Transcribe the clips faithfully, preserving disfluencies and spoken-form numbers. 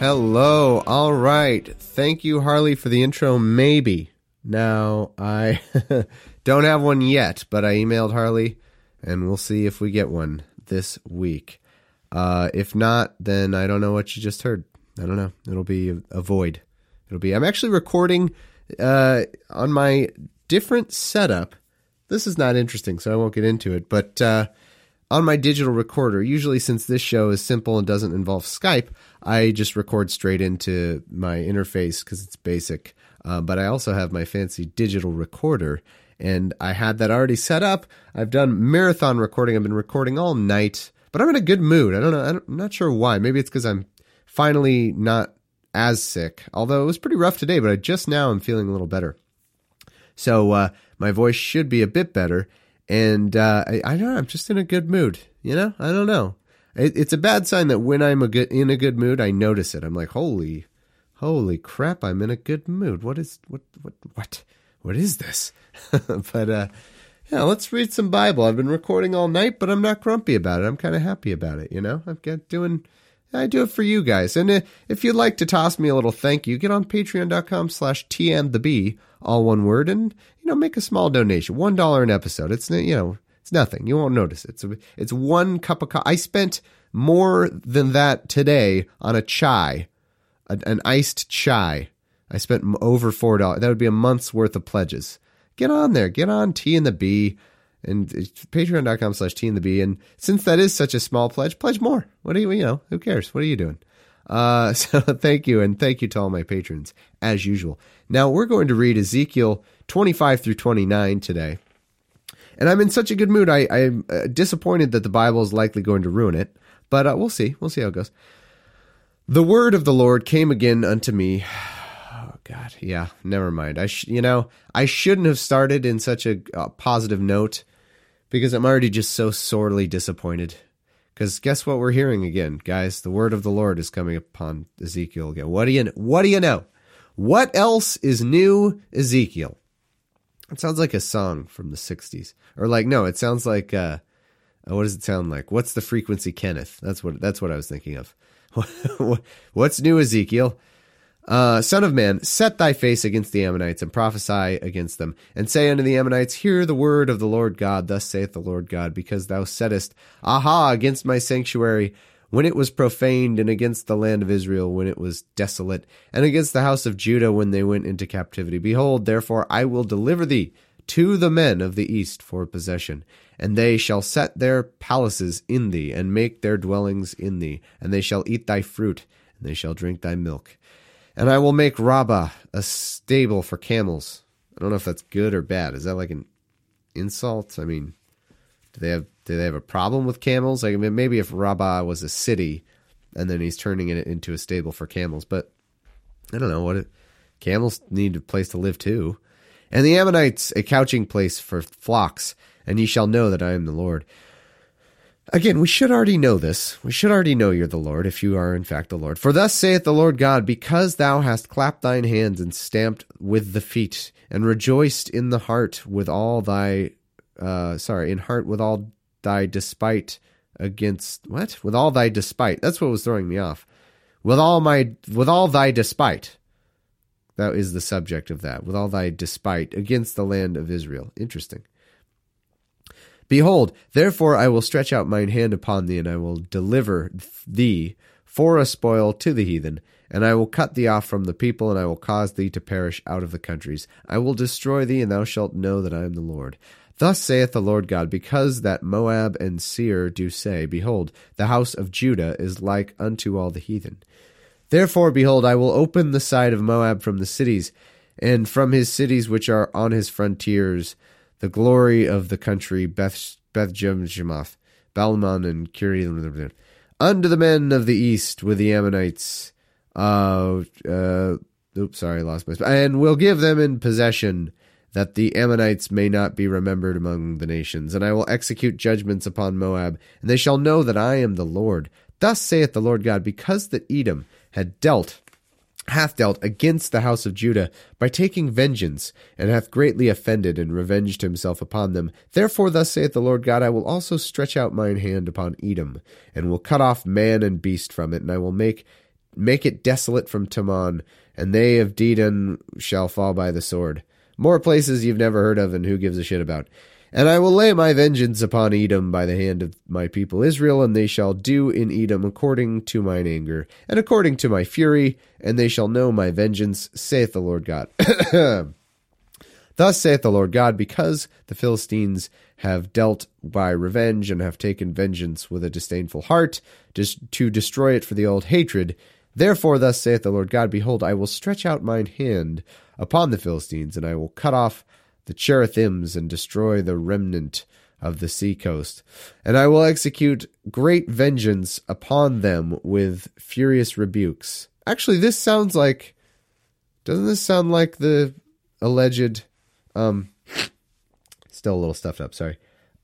Hello. All right. Thank you, Harley, for the intro. Maybe. Now, I don't have one yet, but I emailed Harley, and we'll see if we get one this week. Uh, if not, then I don't know what you just heard. I don't know. It'll be a, a void. It'll be. I'm actually recording uh, on my different setup. This is not interesting, so I won't get into it. But uh, on my digital recorder, usually since this show is simple and doesn't involve Skype, I just record straight into my interface because it's basic. Uh, but I also have my fancy digital recorder, and I had that already set up. I've done marathon recording. I've been recording all night, but I'm in a good mood. I don't know. I don't, I'm not sure why. Maybe it's because I'm finally not as sick, although it was pretty rough today, but I just now I'm feeling a little better. So uh, my voice should be a bit better, and uh, I, I don't know. I'm just in a good mood. You know, I don't know. It, it's a bad sign that when I'm a good in a good mood, I notice it. I'm like, holy. Holy crap, I'm in a good mood. What is, what, what, what, what is this? but, uh, yeah, let's read some Bible. I've been recording all night, but I'm not grumpy about it. I'm kind of happy about it, you know? I've got doing, I do it for you guys. And uh, if you'd like to toss me a little thank you, get on patreon.com slash tmtheb, all one word, and, you know, make a small donation. One dollar an episode. It's, you know, it's nothing. You won't notice it. It's, a, it's one cup of coffee. I spent more than that today on a chai. An iced chai. I spent over four dollars. That would be a month's worth of pledges. Get on there. Get on T and the B and patreon.com slash T and the B. And since that is such a small pledge, pledge more. What do you, you know, who cares? What are you doing? Uh, so thank you. And thank you to all my patrons as usual. Now we're going to read Ezekiel twenty-five through twenty-nine today. And I'm in such a good mood. I, I'm disappointed that the Bible is likely going to ruin it, but uh, we'll see. We'll see how it goes. The word of the Lord came again unto me. Oh, God. Yeah, never mind. I, sh- you know, I shouldn't have started in such a uh, positive note because I'm already just so sorely disappointed. Because guess what we're hearing again, guys? The word of the Lord is coming upon Ezekiel again. What do you, what do you know? What else is new, Ezekiel? It sounds like a song from the sixties. Or like, no, it sounds like, uh, what does it sound like? What's the frequency, Kenneth? That's what, that's what I was thinking of. What's new, Ezekiel? Uh, Son of man, set thy face against the Ammonites and prophesy against them, and say unto the Ammonites, hear the word of the Lord God. Thus saith the Lord God, because thou saidest, aha, against my sanctuary, when it was profaned, and against the land of Israel, when it was desolate, and against the house of Judah, when they went into captivity. Behold, therefore I will deliver thee to the men of the east for possession. And they shall set their palaces in thee, and make their dwellings in thee, and they shall eat thy fruit, and they shall drink thy milk. And I will make Rabbah a stable for camels. I don't know if that's good or bad. Is that like an insult? I mean, do they have do they have a problem with camels? Like, I mean, maybe if Rabbah was a city, and then he's turning it into a stable for camels. But I don't know what it, camels need a place to live too. And the Ammonites a couching place for flocks. And ye shall know that I am the Lord. Again, we should already know this. We should already know you're the Lord, if you are in fact the Lord. For thus saith the Lord God, because thou hast clapped thine hands and stamped with the feet, and rejoiced in the heart with all thy, uh, sorry, in heart with all thy despite against, what? With all thy despite. That's what was throwing me off. With all my, with all thy despite. That is the subject of that. With all thy despite against the land of Israel. Interesting. Behold, therefore I will stretch out mine hand upon thee, and I will deliver thee for a spoil to the heathen, and I will cut thee off from the people, and I will cause thee to perish out of the countries. I will destroy thee, and thou shalt know that I am the Lord. Thus saith the Lord God, because that Moab and Seir do say, behold, the house of Judah is like unto all the heathen. Therefore, behold, I will open the side of Moab from the cities, and from his cities which are on his frontiers, the glory of the country, Beth Beth-Jemshemoth, Balmon, and Kiri, unto the men of the east with the Ammonites. Uh, uh, oops, sorry, I lost my spot. And will give them in possession, that the Ammonites may not be remembered among the nations. And I will execute judgments upon Moab, and they shall know that I am the Lord. Thus saith the Lord God, because that Edom had dealt hath dealt against the house of Judah by taking vengeance, and hath greatly offended and revenged himself upon them. Therefore thus saith the Lord God, I will also stretch out mine hand upon Edom, and will cut off man and beast from it, and I will make make it desolate from Teman, and they of Dedan shall fall by the sword. More places you've never heard of and who gives a shit about. And I will lay my vengeance upon Edom by the hand of my people Israel, and they shall do in Edom according to mine anger, and according to my fury, and they shall know my vengeance, saith the Lord God. Thus saith the Lord God, because the Philistines have dealt by revenge, and have taken vengeance with a disdainful heart, to destroy it for the old hatred. Therefore thus saith the Lord God, behold, I will stretch out mine hand upon the Philistines, and I will cut off the Cherethims, and destroy the remnant of the sea coast. And I will execute great vengeance upon them with furious rebukes. Actually, this sounds like... Doesn't this sound like the alleged... Um, still a little stuffed up, sorry.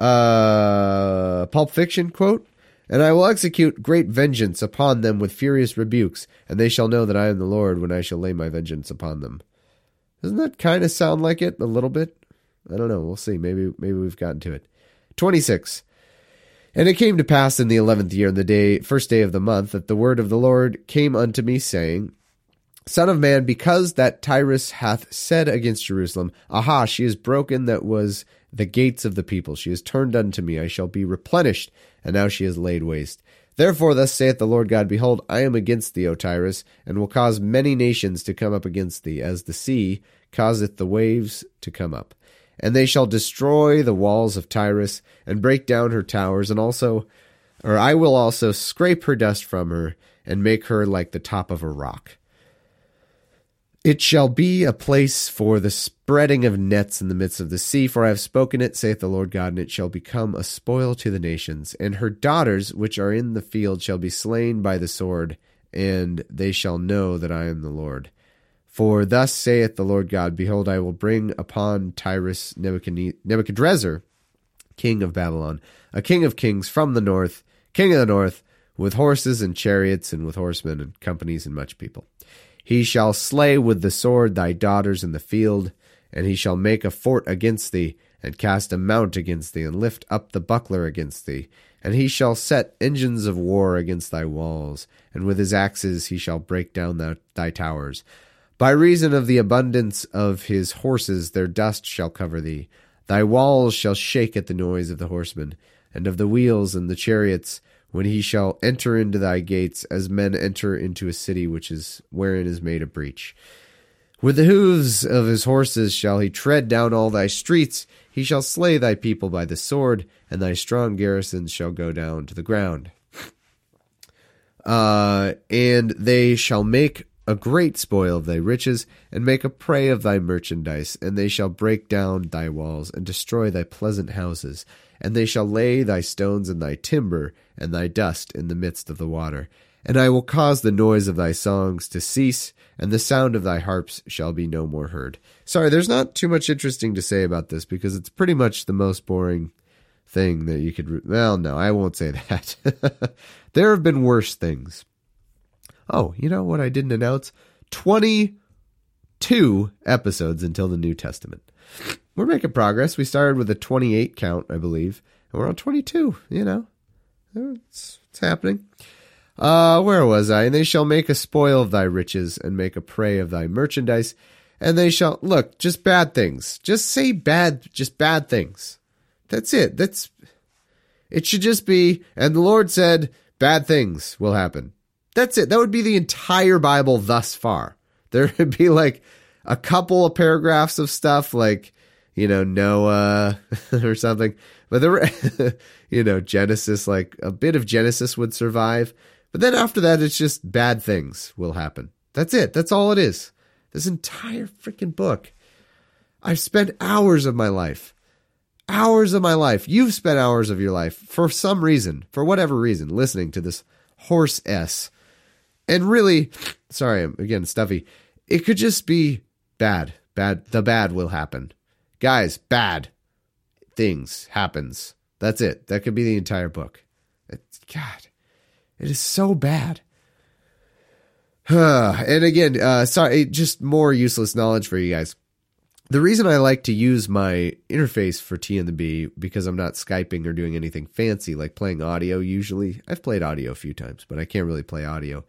Uh, Pulp Fiction quote? And I will execute great vengeance upon them with furious rebukes, and they shall know that I am the Lord when I shall lay my vengeance upon them. Doesn't that kind of sound like it a little bit? I don't know. We'll see. Maybe maybe we've gotten to it. twenty-six. And it came to pass in the eleventh year, in the day, first day of the month, that the word of the Lord came unto me, saying, Son of man, because that Tyrus hath said against Jerusalem, Aha, she is broken that was the gates of the people. She is turned unto me. I shall be replenished, and now she is laid waste. Therefore thus saith the Lord God, Behold, I am against thee, O Tyrus, and will cause many nations to come up against thee, as the sea causeth the waves to come up. And they shall destroy the walls of Tyrus, and break down her towers, and also, or I will also scrape her dust from her, and make her like the top of a rock. It shall be a place for the spreading of nets in the midst of the sea, for I have spoken it, saith the Lord God, and it shall become a spoil to the nations. And her daughters, which are in the field, shall be slain by the sword, and they shall know that I am the Lord. For thus saith the Lord God, Behold, I will bring upon Tyrus Nebuchadrezzar, king of Babylon, a king of kings from the north, king of the north, with horses and chariots, and with horsemen and companies and much people. He shall slay with the sword thy daughters in the field, and he shall make a fort against thee, and cast a mount against thee, and lift up the buckler against thee. And he shall set engines of war against thy walls, and with his axes he shall break down thy, thy towers. By reason of the abundance of his horses their dust shall cover thee. Thy walls shall shake at the noise of the horsemen, and of the wheels and the chariots, when he shall enter into thy gates, as men enter into a city which is wherein is made a breach. With the hooves of his horses shall he tread down all thy streets. He shall slay thy people by the sword, and thy strong garrisons shall go down to the ground. Uh, and they shall make a great spoil of thy riches, and make a prey of thy merchandise, and they shall break down thy walls, and destroy thy pleasant houses, and they shall lay thy stones and thy timber, and thy dust in the midst of the water. And I will cause the noise of thy songs to cease, and the sound of thy harps shall be no more heard. Sorry, there's not too much interesting to say about this, because it's pretty much the most boring thing that you could... Re- well, no, I won't say that. There have been worse things. Oh, you know what I didn't announce? twenty-two episodes until the New Testament. We're making progress. We started with a twenty-eight count, I believe, and we're on twenty-two, you know. It's, it's happening. Uh, where was I? And they shall make a spoil of thy riches, and make a prey of thy merchandise, and they shall... Look, just bad things. Just say bad, just bad things. That's it. That's... It should just be, and the Lord said, bad things will happen. That's it. That would be the entire Bible thus far. There would be like a couple of paragraphs of stuff like, you know, Noah or something. But the, you know, Genesis, like a bit of Genesis would survive. But then after that, it's just bad things will happen. That's it. That's all it is. This entire freaking book. I've spent hours of my life, hours of my life. You've spent hours of your life for some reason, for whatever reason, listening to this horse S. And really, sorry, I'm again stuffy. It could just be bad. Bad. The bad will happen. Guys, bad things happens. That's it. That could be the entire book. It's, God, it is so bad. And again, uh, sorry, just more useless knowledge for you guys. The reason I like to use my interface for T and the B, because I'm not Skyping or doing anything fancy like playing audio usually. I've played audio a few times, but I can't really play audio.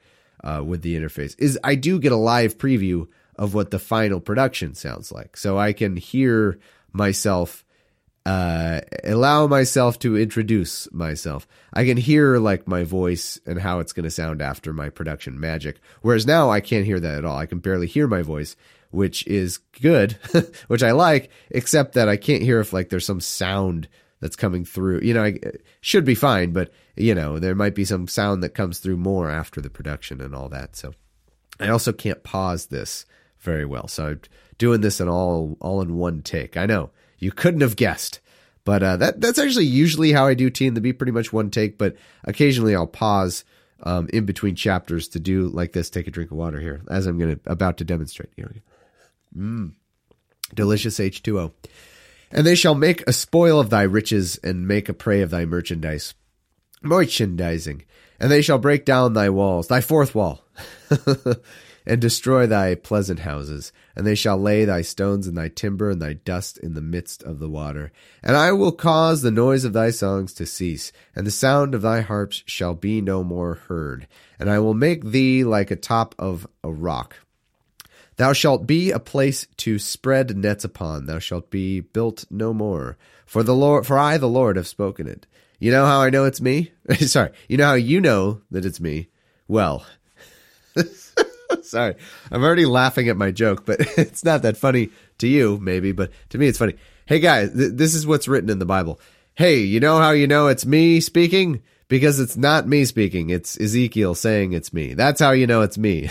uh, with the interface is I do get a live preview of what the final production sounds like. So I can hear myself, uh, allow myself to introduce myself. I can hear like my voice and how it's going to sound after my production magic. Whereas now I can't hear that at all. I can barely hear my voice, which is good, which I like, except that I can't hear if like there's some sound that's coming through. You know, I should be fine, but you know, there might be some sound that comes through more after the production and all that. So I also can't pause this very well. So I'm doing this in all, all in one take. I know you couldn't have guessed, but uh, that that's actually usually how I do Tea and the Bee, pretty much one take, but occasionally I'll pause um, in between chapters to do like this. Take a drink of water here as I'm going to about to demonstrate. Here we go. Mmm. Delicious H two O. And they shall make a spoil of thy riches and make a prey of thy merchandise. Merchandising. And they shall break down thy walls, thy fourth wall, and destroy thy pleasant houses. And they shall lay thy stones and thy timber and thy dust in the midst of the water. And I will cause the noise of thy songs to cease, and the sound of thy harps shall be no more heard. And I will make thee like a top of a rock. Thou shalt be a place to spread nets upon. Thou shalt be built no more. For the Lord, for I, the Lord, have spoken it. You know how I know it's me? Sorry. You know how you know that it's me? Well, sorry. I'm already laughing at my joke, but it's not that funny to you, maybe, but to me it's funny. Hey guys, th- this is what's written in the Bible. Hey, you know how you know it's me speaking? Because it's not me speaking. It's Ezekiel saying it's me. That's how you know it's me.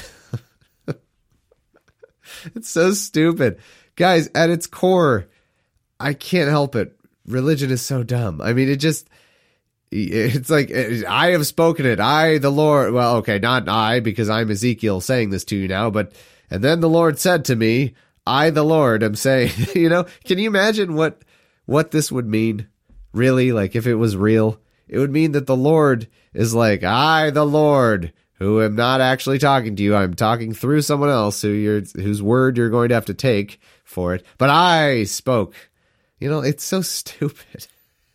It's so stupid. Guys, at its core, I can't help it. Religion is so dumb. I mean, it just, it's like, I have spoken it. I, the Lord, well, okay, not I, because I'm Ezekiel saying this to you now, but, and then the Lord said to me, I, the Lord, am saying, you know, can you imagine what, what this would mean? Really? Like, if it was real, it would mean that the Lord is like, I, the Lord, who am not actually talking to you. I'm talking through someone else who you're, whose word you're going to have to take for it. But I spoke. You know, it's so stupid.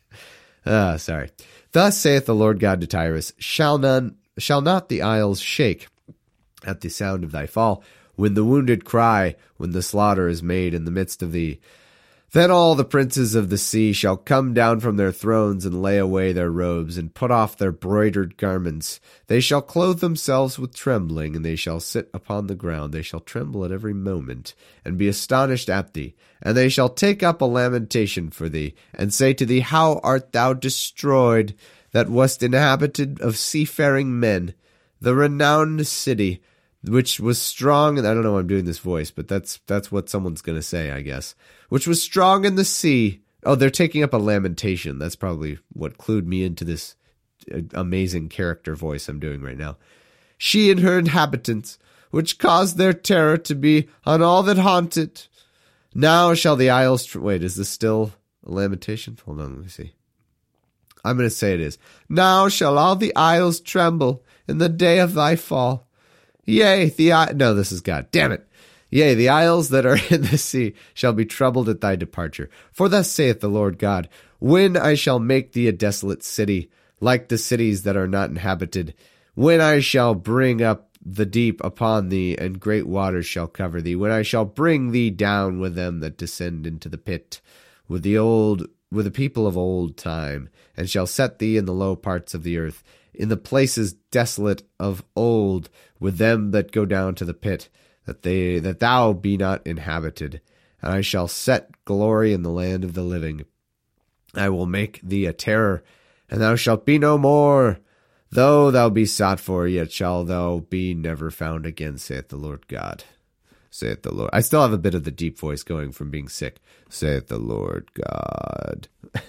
Ah, uh, sorry. Thus saith the Lord God to Tyrus, shall none, shall not the isles shake at the sound of thy fall, when the wounded cry, when the slaughter is made in the midst of thee? Then all the princes of the sea shall come down from their thrones and lay away their robes and put off their broidered garments. They shall clothe themselves with trembling, and they shall sit upon the ground. They shall tremble at every moment and be astonished at thee. And they shall take up a lamentation for thee and say to thee, how art thou destroyed that wast inhabited of seafaring men, the renowned city, which was strong, and I don't know why I'm doing this voice, but that's that's what someone's going to say, I guess, which was strong in the sea. Oh, they're taking up a lamentation. That's probably what clued me into this amazing character voice I'm doing right now. She and her inhabitants, which caused their terror to be on all that haunt it. Now shall the isles... Tr- Wait, is this still a lamentation? Hold on, let me see. I'm going to say it is. Now shall all the isles tremble in the day of thy fall. Yea, the I- no, this is God. Damn it. Yea, the isles that are in the sea shall be troubled at thy departure. For thus saith the Lord God, when I shall make thee a desolate city, like the cities that are not inhabited, when I shall bring up the deep upon thee, and great waters shall cover thee, when I shall bring thee down with them that descend into the pit, with the old, with the people of old time, and shall set thee in the low parts of the earth, in the places desolate of old, with them that go down to the pit, that they that thou be not inhabited. And I shall set glory in the land of the living. I will make thee a terror, and thou shalt be no more. Though thou be sought for, yet shall thou be never found again, saith the Lord God. Saith the Lord. I still have a bit of the deep voice going from being sick. Saith the Lord God.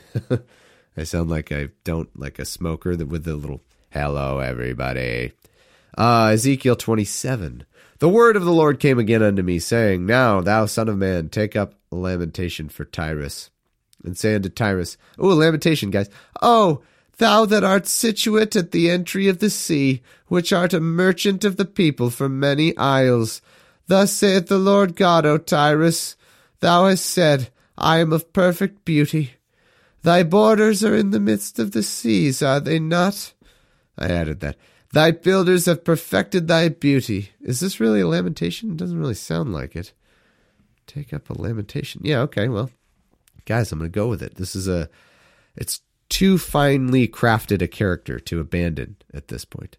I sound like I don't, like a smoker that with the little, hello everybody. Uh, Ezekiel twenty-seven. The word of the Lord came again unto me, saying, now, thou son of man, take up a lamentation for Tyrus. And say unto Tyrus, oh, a lamentation, guys. Oh, thou that art situate at the entry of the sea, which art a merchant of the people from many isles. Thus saith the Lord God, O Tyrus, thou hast said, I am of perfect beauty. Thy borders are in the midst of the seas, are they not? I added that. Thy builders have perfected thy beauty. Is this really a lamentation? It doesn't really sound like it. Take up a lamentation. Yeah, okay, well, guys, I'm going to go with it. This is a, it's too finely crafted a character to abandon at this point.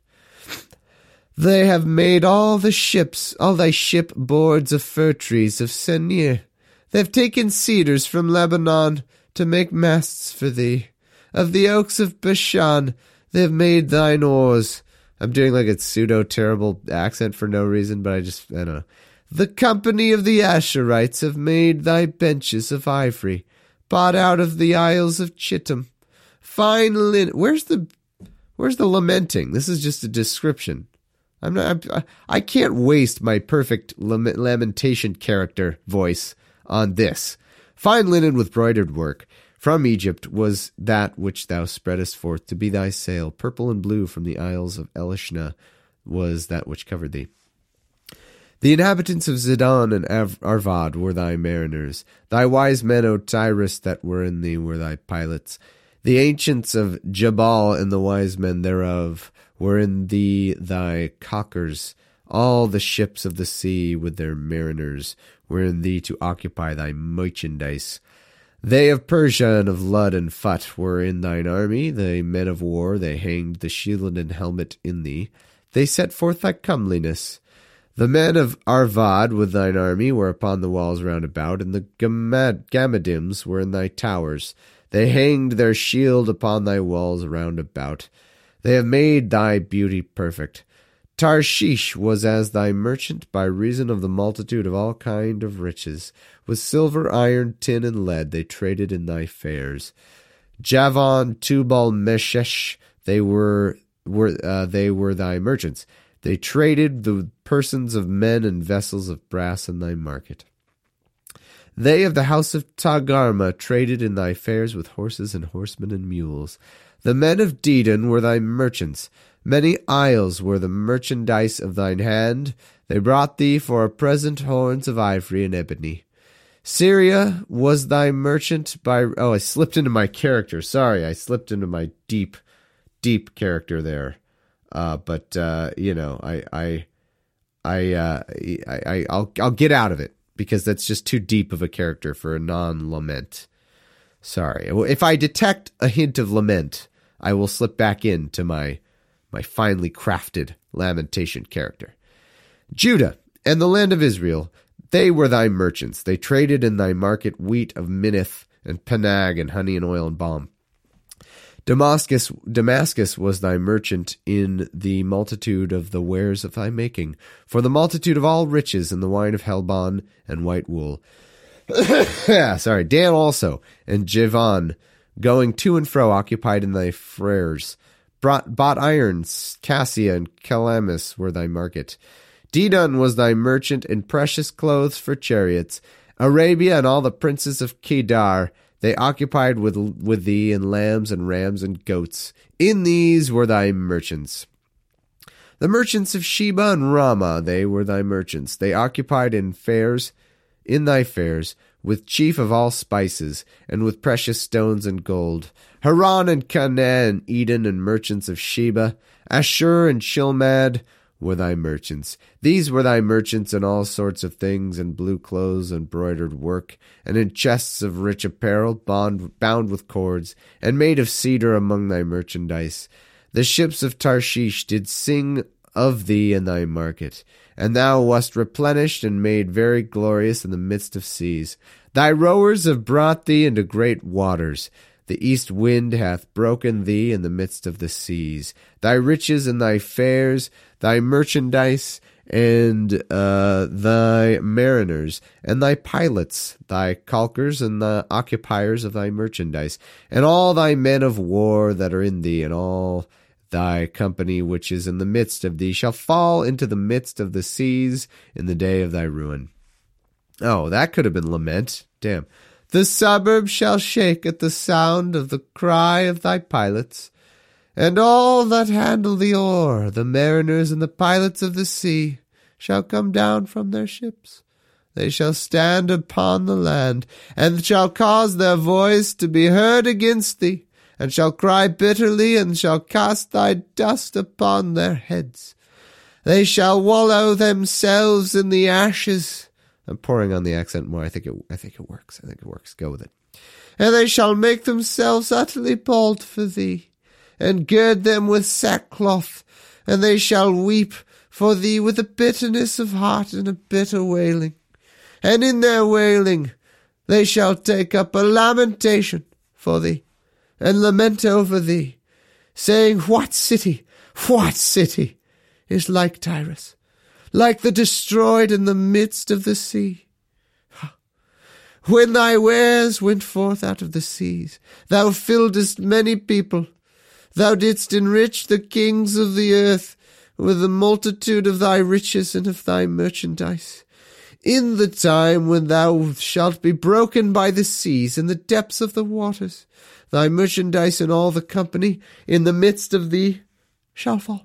They have made all the ships, all thy ship boards of fir trees of Senir. They have taken cedars from Lebanon to make masts for thee. Of the oaks of Bashan, they have made thine oars. I'm doing like a pseudo-terrible accent for no reason, but I just, I don't know. The company of the Asherites have made thy benches of ivory, bought out of the isles of Chittim. Fine linen. Where's the, where's the lamenting? This is just a description. I'm not, I'm, I can't waste my perfect lamentation character voice on this. Fine linen with broidered work. From Egypt was that which thou spreadest forth to be thy sail. Purple and blue from the isles of Elishna was that which covered thee. The inhabitants of Zidon and Arvad were thy mariners. Thy wise men, O Tyrus, that were in thee were thy pilots. The ancients of Jabal and the wise men thereof were in thee thy caulkers. All the ships of the sea with their mariners were in thee to occupy thy merchandise. They of Persia and of Lud and Phut were in thine army. The men of war, they hanged the shield and helmet in thee. They set forth thy comeliness. The men of Arvad with thine army were upon the walls round about, and the Gamad- Gamadims were in thy towers. They hanged their shield upon thy walls round about. They have made thy beauty perfect. Tarshish was as thy merchant by reason of the multitude of all kind of riches. With silver, iron, tin, and lead they traded in thy fairs. Javan, Tubal, Meshesh, they were were uh, they were thy merchants. They traded the persons of men and vessels of brass in thy market. They of the house of Tagarma traded in thy fairs with horses and horsemen and mules. The men of Dedan were thy merchants. Many isles were the merchandise of thine hand. They brought thee for a present horns of ivory and ebony. Syria was thy merchant by... Oh, I slipped into my character. Sorry, I slipped into my deep, deep character there. Uh, but, uh, you know, I... I I, uh, I, I, I'll, I'll get out of it because that's just too deep of a character for a non-lament. Sorry. If I detect a hint of lament, I will slip back into my, my finely crafted lamentation character. Judah and the land of Israel, they were thy merchants. They traded in thy market wheat of Minnith and Panag and honey and oil and balm. Damascus, Damascus was thy merchant in the multitude of the wares of thy making, for the multitude of all riches in the wine of Helbon and white wool. Sorry, Dan also, and Javan, going to and fro, occupied in thy fairs. Brought, bought irons, Cassia and Calamus were thy market. Dedan was thy merchant in precious clothes for chariots. Arabia and all the princes of Kedar, they occupied with with thee in lambs and rams and goats. In these were thy merchants. The merchants of Sheba and Ramah, they were thy merchants. They occupied in fairs, in thy fairs, with chief of all spices, and with precious stones and gold. Haran and Canaan, Eden and merchants of Sheba, Ashur and Shilmad were thy merchants. These were thy merchants in all sorts of things, in blue clothes and broidered work, and in chests of rich apparel, bound, bound with cords, and made of cedar among thy merchandise. The ships of Tarshish did sing of thee in thy market, and thou wast replenished and made very glorious in the midst of seas. Thy rowers have brought thee into great waters. The east wind hath broken thee in the midst of the seas. Thy riches and thy fairs, thy merchandise, and uh, thy mariners, and thy pilots, thy caulkers, and the occupiers of thy merchandise, and all thy men of war that are in thee, and all thy company which is in the midst of thee, shall fall into the midst of the seas in the day of thy ruin. Oh, that could have been lament. Damn. The suburbs shall shake at the sound of the cry of thy pilots, and all that handle the oar, the mariners and the pilots of the sea, shall come down from their ships. They shall stand upon the land, and shall cause their voice to be heard against thee, and shall cry bitterly, and shall cast thy dust upon their heads. They shall wallow themselves in the ashes. I'm pouring on the accent more. I think it I think it works. I think it works. Go with it. And they shall make themselves utterly bald for thee, and gird them with sackcloth, and they shall weep for thee with a bitterness of heart and a bitter wailing. And in their wailing they shall take up a lamentation for thee, and lament over thee, saying, What city, what city is like Tyrus, like the destroyed in the midst of the sea? When thy wares went forth out of the seas, thou filledst many people. Thou didst enrich the kings of the earth with the multitude of thy riches and of thy merchandise. In the time when thou shalt be broken by the seas in the depths of the waters, thy merchandise and all the company in the midst of thee shall fall.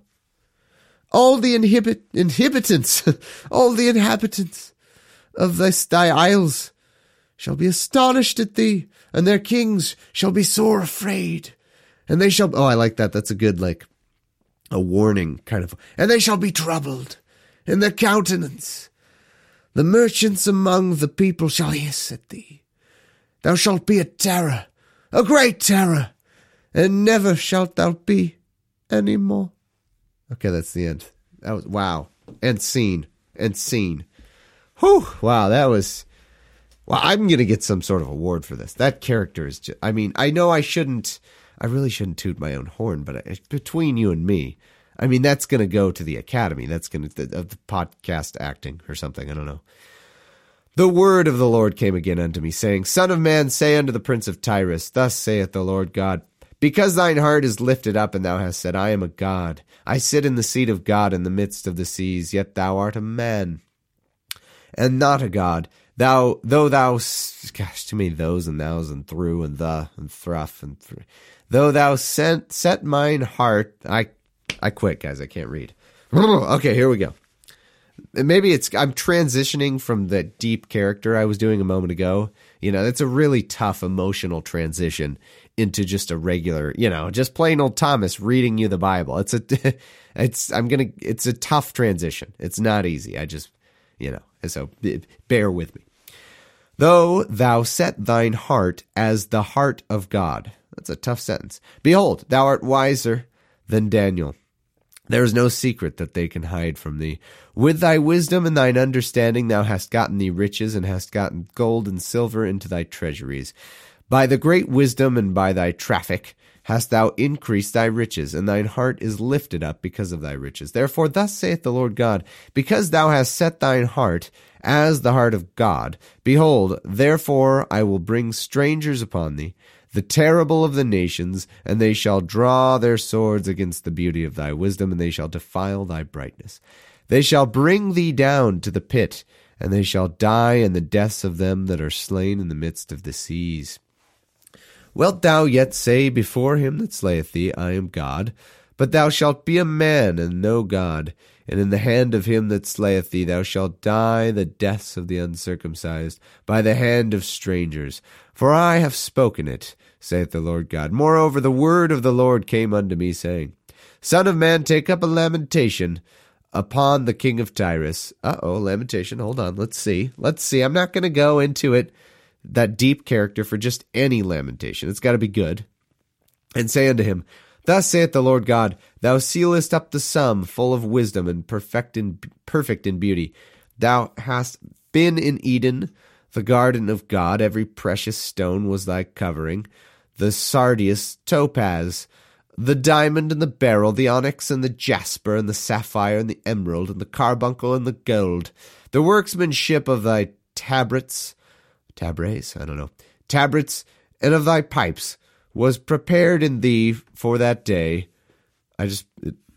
All the inhibit inhabitants, all the inhabitants of this thy isles shall be astonished at thee, and their kings shall be sore afraid. And they shall, oh, I like that. That's a good, like, a warning kind of, and they shall be troubled in their countenance. The merchants among the people shall hiss at thee. Thou shalt be a terror, a great terror, and never shalt thou be any more. Okay, that's the end. That was, wow. And scene. And scene. Whew. Wow, that was, well, I'm going to get some sort of award for this. That character is just, I mean, I know I shouldn't, I really shouldn't toot my own horn, but I, between you and me, I mean, that's going to go to the Academy. That's going to, the, of the podcast acting or something. I don't know. The word of the Lord came again unto me, saying, Son of man, say unto the prince of Tyrus, Thus saith the Lord God, Because thine heart is lifted up, and thou hast said, I am a god. I sit in the seat of God in the midst of the seas, yet thou art a man, and not a god. Thou, though thou, gosh, too many thous and thous and through and the and thruff and through. Though thou sent, set mine heart, I, I quit, guys. I can't read. Okay, here we go. Maybe it's, I'm transitioning from the deep character I was doing a moment ago. You know, it's a really tough emotional transition into just a regular, you know, just plain old Thomas reading you the Bible. It's a, it's, I'm going to, it's a tough transition. It's not easy. I just, you know, so bear with me. Though thou set thine heart as the heart of God. That's a tough sentence. Behold, thou art wiser than Daniel. There is no secret that they can hide from thee. With thy wisdom and thine understanding thou hast gotten thee riches, and hast gotten gold and silver into thy treasuries. By the great wisdom and by thy traffic hast thou increased thy riches, and thine heart is lifted up because of thy riches. Therefore thus saith the Lord God, because thou hast set thine heart as the heart of God, behold, therefore I will bring strangers upon thee, the terrible of the nations, and they shall draw their swords against the beauty of thy wisdom, and they shall defile thy brightness. They shall bring thee down to the pit, and they shall die in the deaths of them that are slain in the midst of the seas. Wilt thou yet say before him that slayeth thee, I am God? But thou shalt be a man, and no God. And in the hand of him that slayeth thee thou shalt die the deaths of the uncircumcised, by the hand of strangers. For I have spoken it, saith the Lord God. Moreover, the word of the Lord came unto me, saying, Son of man, take up a lamentation upon the king of Tyrus. Uh-oh, lamentation. Hold on, let's see. Let's see. I'm not going to go into it, that deep character, for just any lamentation. It's got to be good. And say unto him, Thus saith the Lord God, Thou sealest up the sum, full of wisdom, and perfect in, perfect in beauty. Thou hast been in Eden, the garden of God. Every precious stone was thy covering, the sardius, topaz, the diamond and the beryl, the onyx and the jasper, and the sapphire and the emerald, and the carbuncle and the gold. The workmanship of thy tabrets, tabrets, I don't know, tabrets, and of thy pipes, was prepared in thee for that day. I just,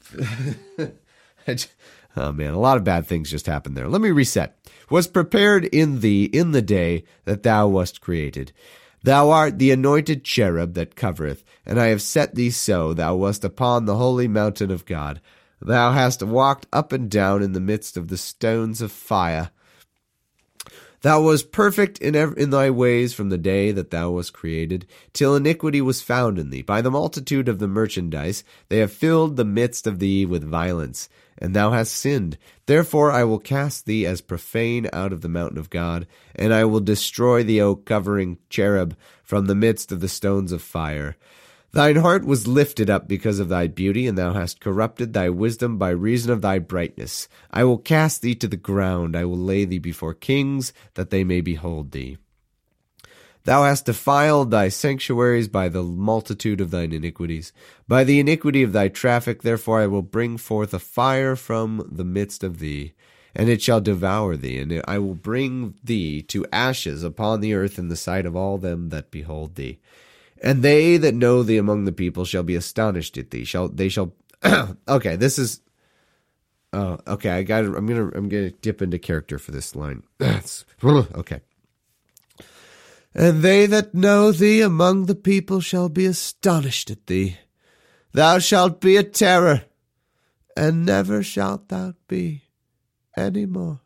I just, oh man, a lot of bad things just happened there. Let me reset. Was prepared in thee in the day that thou wast created. Thou art the anointed cherub that covereth, and I have set thee so. Thou wast upon the holy mountain of God. Thou hast walked up and down in the midst of the stones of fire. Thou wast perfect in, ev- in thy ways from the day that thou wast created, till iniquity was found in thee. By the multitude of the merchandise they have filled the midst of thee with violence, and thou hast sinned. Therefore I will cast thee as profane out of the mountain of God, and I will destroy the oak covering cherub from the midst of the stones of fire. Thine heart was lifted up because of thy beauty, and thou hast corrupted thy wisdom by reason of thy brightness. I will cast thee to the ground, I will lay thee before kings, that they may behold thee. Thou hast defiled thy sanctuaries by the multitude of thine iniquities. By the iniquity of thy traffic, therefore I will bring forth a fire from the midst of thee, and it shall devour thee, and I will bring thee to ashes upon the earth in the sight of all them that behold thee. And they that know thee among the people shall be astonished at thee. Shall they shall? Okay, this is. Oh, okay. I got. I'm gonna. I'm gonna dip into character for this line. Okay. And they that know thee among the people shall be astonished at thee. Thou shalt be a terror, and never shalt thou be any more.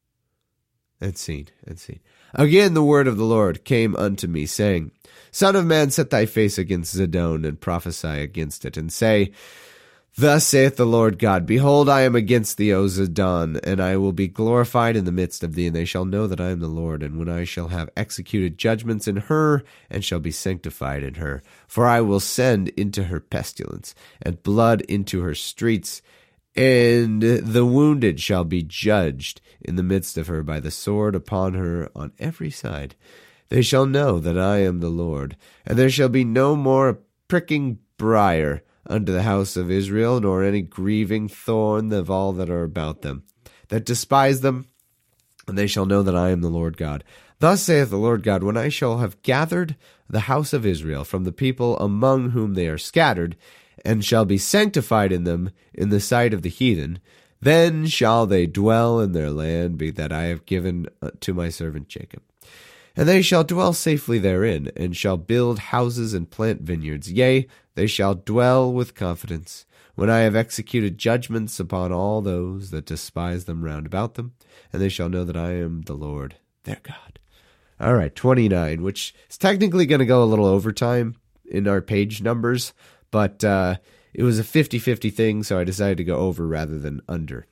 And seen, and seen. Again the word of the Lord came unto me, saying, Son of man, set thy face against Zidon, and prophesy against it, and say, Thus saith the Lord God, Behold, I am against thee, O Zidon, and I will be glorified in the midst of thee, and they shall know that I am the Lord, and when I shall have executed judgments in her, and shall be sanctified in her. For I will send into her pestilence, and blood into her streets, and the wounded shall be judged in the midst of her by the sword upon her on every side. They shall know that I am the Lord, and there shall be no more pricking briar unto the house of Israel, nor any grieving thorn of all that are about them, that despise them, and they shall know that I am the Lord God. Thus saith the Lord God, when I shall have gathered the house of Israel from the people among whom they are scattered, and shall be sanctified in them in the sight of the heathen, then shall they dwell in their land be that I have given to my servant Jacob. And they shall dwell safely therein, and shall build houses and plant vineyards. Yea, they shall dwell with confidence, when I have executed judgments upon all those that despise them round about them, and they shall know that I am the Lord their God. All right, twenty-nine, which is technically going to go a little overtime in our page numbers, but uh, it was a fifty-fifty thing, so I decided to go over rather than under.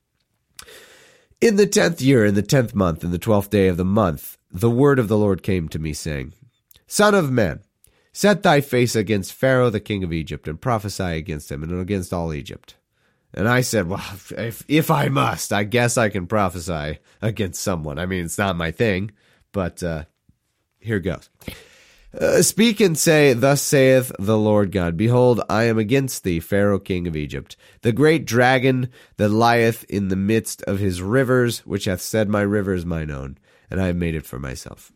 In the tenth year, in the tenth month, in the twelfth day of the month, the word of the Lord came to me, saying, Son of man, set thy face against Pharaoh the king of Egypt, and prophesy against him, and against all Egypt. And I said, well, if, if I must, I guess I can prophesy against someone. I mean, it's not my thing, but uh, here goes. Uh, speak and say, Thus saith the Lord God, Behold, I am against thee, Pharaoh king of Egypt, the great dragon that lieth in the midst of his rivers, which hath said, My river is mine own, and I have made it for myself.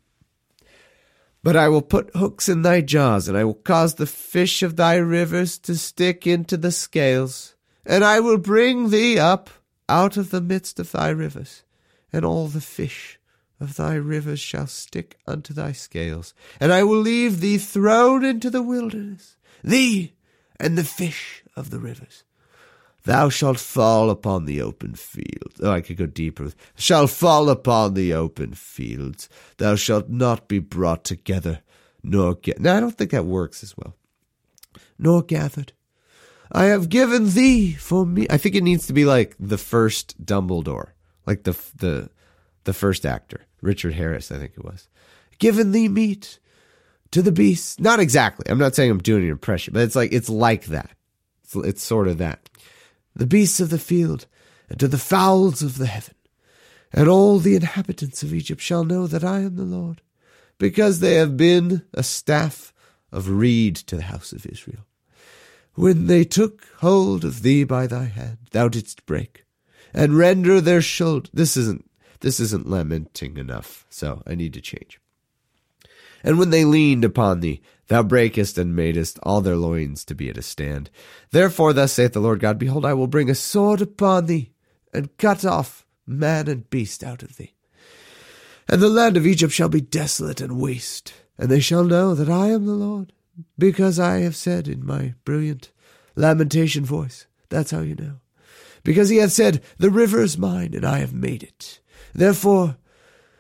But I will put hooks in thy jaws, and I will cause the fish of thy rivers to stick into the scales, and I will bring thee up out of the midst of thy rivers, and all the fish of thy rivers shall stick unto thy scales, and I will leave thee thrown into the wilderness, thee and the fish of the rivers. Thou shalt fall upon the open fields. Oh, I could go deeper. Shall fall upon the open fields. Thou shalt not be brought together, nor get. Now, I don't think that works as well. Nor gathered. I have given thee for me. I think it needs to be like the first Dumbledore, like the the the first actor, Richard Harris, I think it was. Given thee meat to the beasts. Not exactly. I'm not saying I'm doing an impression, but it's like it's like that. It's, it's sort of that. The beasts of the field, and to the fowls of the heaven. And all the inhabitants of Egypt shall know that I am the Lord, because they have been a staff of reed to the house of Israel. When they took hold of thee by thy hand, thou didst break, and render their shoulder. This isn't, this isn't lamenting enough, so I need to change. And when they leaned upon thee, thou breakest and madest all their loins to be at a stand. Therefore thus saith the Lord God, Behold, I will bring a sword upon thee, and cut off man and beast out of thee. And the land of Egypt shall be desolate and waste, and they shall know that I am the Lord, because I have said in my brilliant lamentation voice. That's how you know. Because he hath said, The river is mine, and I have made it. Therefore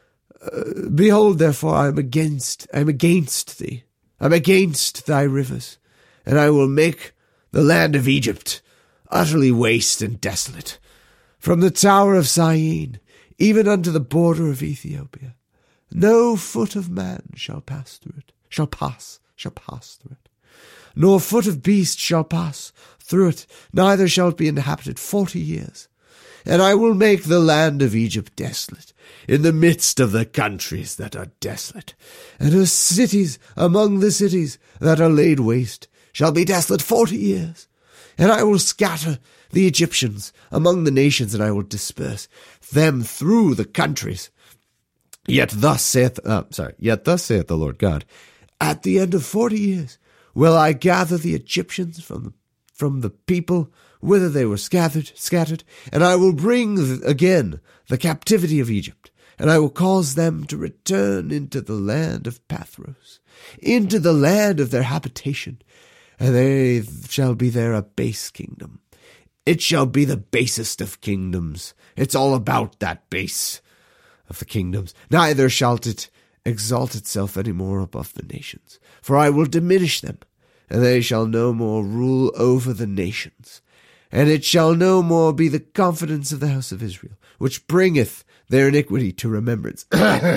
Uh, behold, therefore, I am against, I am against thee. I am against thy rivers, and I will make the land of Egypt utterly waste and desolate, from the tower of Syene, even unto the border of Ethiopia. No foot of man shall pass through it, shall pass, shall pass through it. Nor foot of beast shall pass through it, neither shall it be inhabited forty years. And I will make the land of Egypt desolate, in the midst of the countries that are desolate. And her cities among the cities that are laid waste shall be desolate forty years. And I will scatter the Egyptians among the nations, and I will disperse them through the countries. Yet thus saith, uh, sorry, yet thus saith the Lord God, at the end of forty years will I gather the Egyptians from the, from the people whither they were scattered, scattered, and I will bring th- again the captivity of Egypt, and I will cause them to return into the land of Pathros, into the land of their habitation, and they shall be there a base kingdom. It shall be the basest of kingdoms. It's all about that base of the kingdoms. Neither shall it exalt itself any more above the nations, for I will diminish them, and they shall no more rule over the nations. And it shall no more be the confidence of the house of Israel, which bringeth their iniquity to remembrance.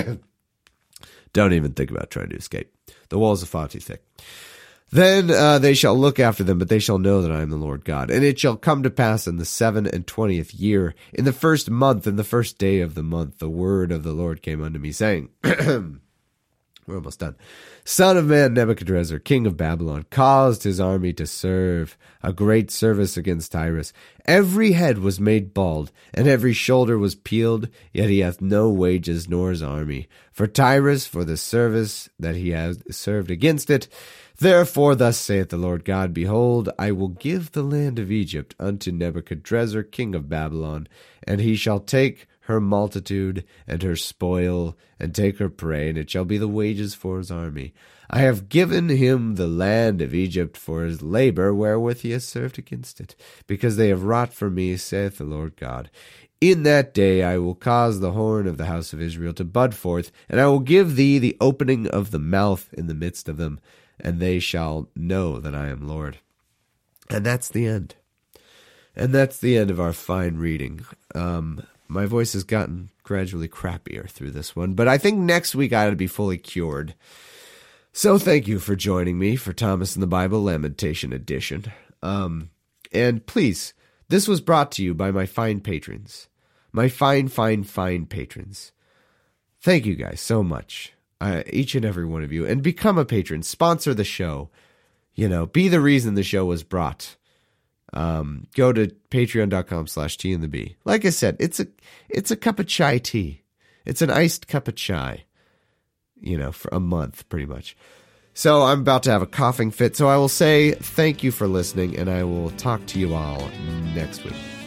Don't even think about trying to escape. The walls are far too thick. Then uh, they shall look after them, but they shall know that I am the Lord God. And it shall come to pass in the seven and twentieth year, in the first month, in the first day of the month, the word of the Lord came unto me, saying, we're almost done. Son of man, Nebuchadrezzar, king of Babylon, caused his army to serve a great service against Tyrus. Every head was made bald, and every shoulder was peeled, yet he hath no wages nor his army. For Tyrus, for the service that he has served against it. Therefore thus saith the Lord God, behold, I will give the land of Egypt unto Nebuchadrezzar, king of Babylon, and he shall take her multitude and her spoil, and take her prey, and it shall be the wages for his army. I have given him the land of Egypt for his labor wherewith he has served against it, because they have wrought for me, saith the Lord God. In that day I will cause the horn of the house of Israel to bud forth, and I will give thee the opening of the mouth in the midst of them, and they shall know that I am Lord. And that's the end. And that's the end of our fine reading. Um, my voice has gotten gradually crappier through this one, but I think next week I ought to be fully cured. So thank you for joining me for Thomas and the Bible Lamentation Edition. Um, and please, this was brought to you by my fine patrons. My fine, fine, fine patrons. Thank you guys so much. Uh, each and every one of you, and become a patron, sponsor the show, you know, be the reason the show was brought. Um, go to patreon.com slash T and the B. Like I said, it's a, it's a cup of chai tea. It's an iced cup of chai, you know, for a month pretty much. So I'm about to have a coughing fit. So I will say thank you for listening, and I will talk to you all next week.